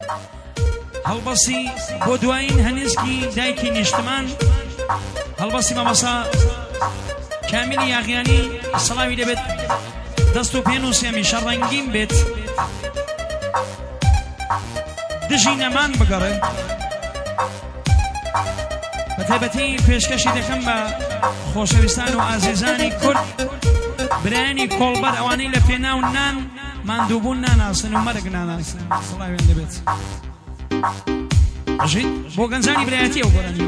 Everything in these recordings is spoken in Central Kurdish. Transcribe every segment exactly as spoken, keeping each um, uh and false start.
هەڵبەسی بۆ دوایین هەنێزکی دایکی نیشتمان هەڵبەسی مامەسا کامیلی یاغیانی سەڵاوی دەبێت دەست و پێن و سێمیشە ڕەنگین بێت دژی نەمان بگەڕێ بە تایبەتی پێشکەشی دەکەم بە خۆشەویستان و ئازیزانی کورد برایانی کۆڵبەر ئەوانەی لە پێناو نان ماندووبوون ناناسن و مەرگ ناناسن سەڵاویان دەبێت ژیت بۆ گەنجانی برایەتی ئەو گۆرانی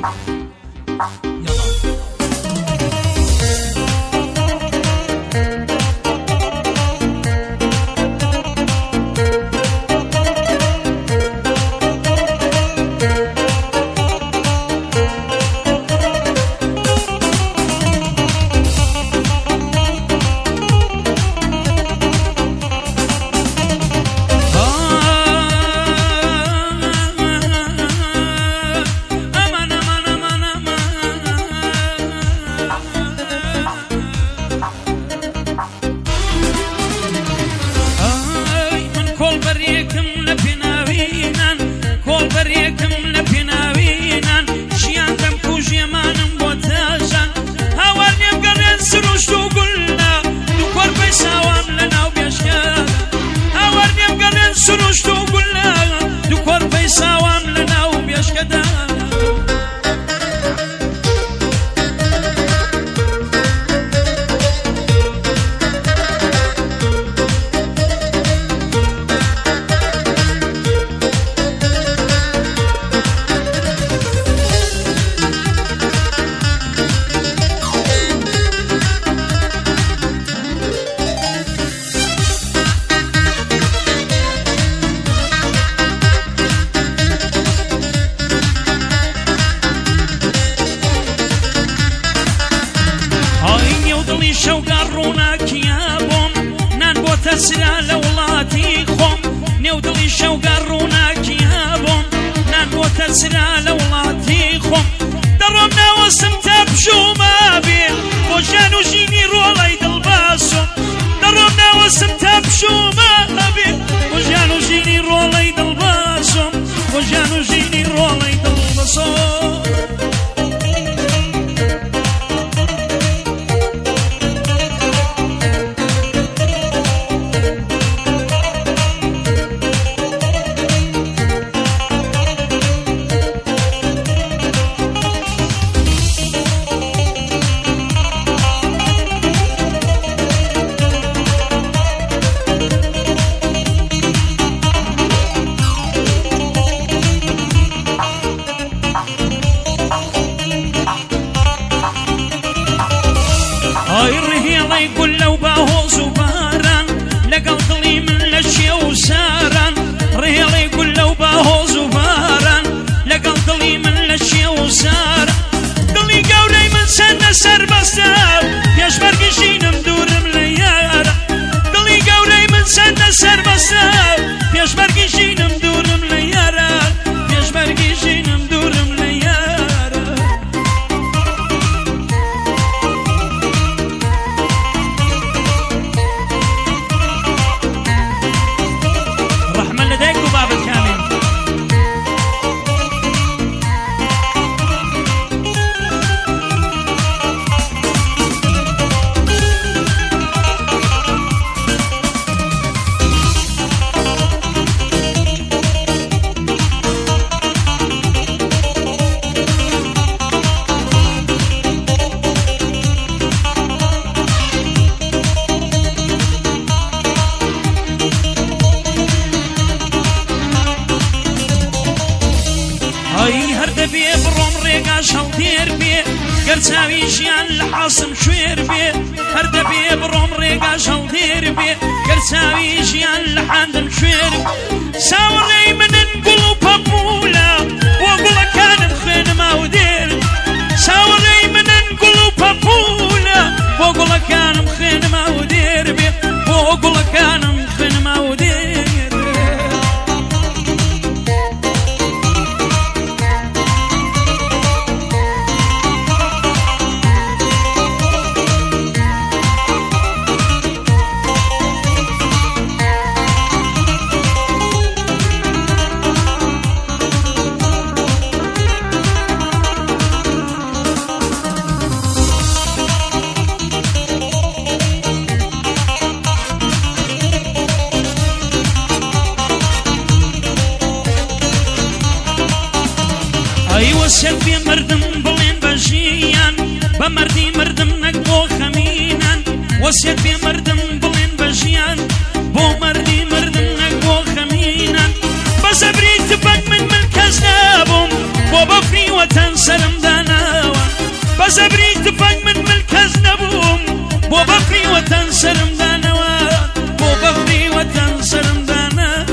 وەسیەت بێ مردم بڵێن بە ژیان بە مەردی مردم نەک بۆ خەمینان وەسیەت بێ مردم بڵێن بە ژیان بۆ مەردی مردم نەک بۆ خەمینان بە زەبری تفەنگ من من کەس نەبووم بۆ بەفری وەتەن سەرم داناوە بە زەبری تفەنگ من من کەس نەبووم بۆ بەفری وەتەن سەرم دانەوە بۆ بەفری وەتەن سەرم داناوە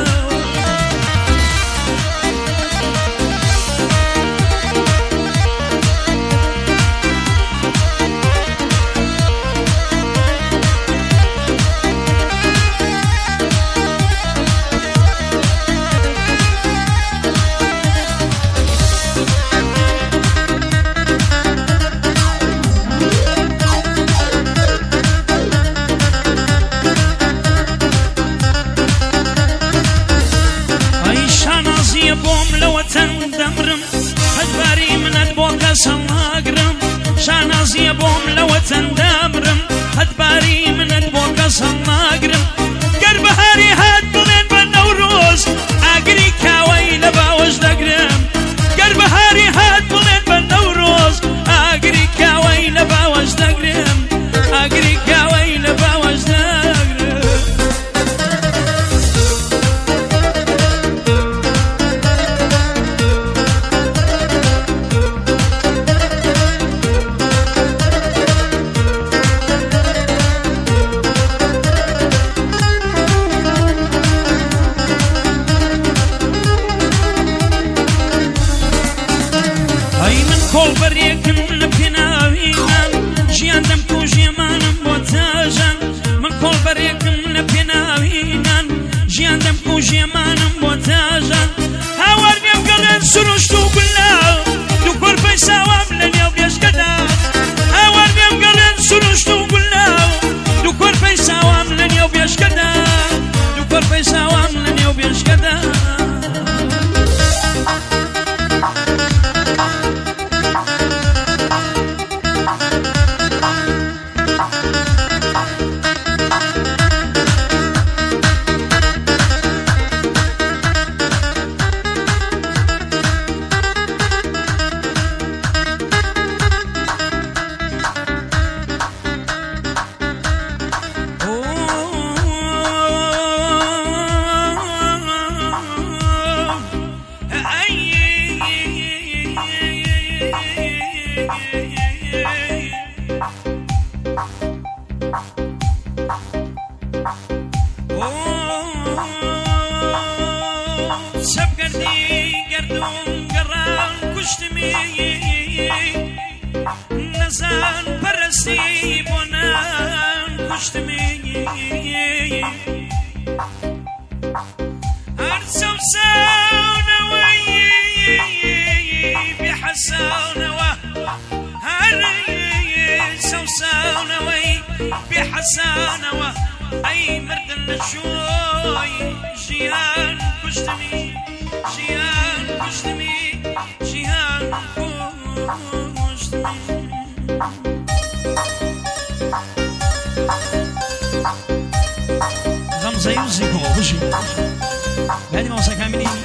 بۆم لەوە چەند دەمرم هەجباری منەت بۆ کەسم ناگرم شانازیە بۆم لەوە چەند دەمرم هەجباری منەت بۆ کەسم ناگرم گەر بەهاری هات بڵێن بە نەورۆز ئاگری کاوەی لە باوەش دەگرم گەر بەهاری هات بڵێن بە نەورۆز ئاگری کاوەی لە باوەش دەگرم ئاگری کاوەی لە باوەش دەگرم کۆڵبەرێکم لە پێناوینان ژیان دەمکە و ژێمانم بۆ تاژان من کۆڵبەرێکم لە پێناوینان ژیان دەمکە و ژێمانم بۆ تاژان هاوار نێو گەڵێن سروشت و گولاو دوو کۆرپەی ساوام لە نێو بێشکەدا هاوار نێو گەڵێن سروشت و گولاو دوو کۆرپەی ساوام لە نێو بێشکەدا دوو کۆرپەی ساوام لە نێو بێشکەدا نەزان پەرستی بۆ نان کوشتمی هەر سەوساونەوەی بێحەساونەوە هەر سەوساونەوەی بێحەسانەوە ئەی مردن لە شۆی ژیان کوشتمی ژیان کوشتمی ژیان کوشتمی غەمزەی و زیبۆ بژی بەنی ماوسەکان بینین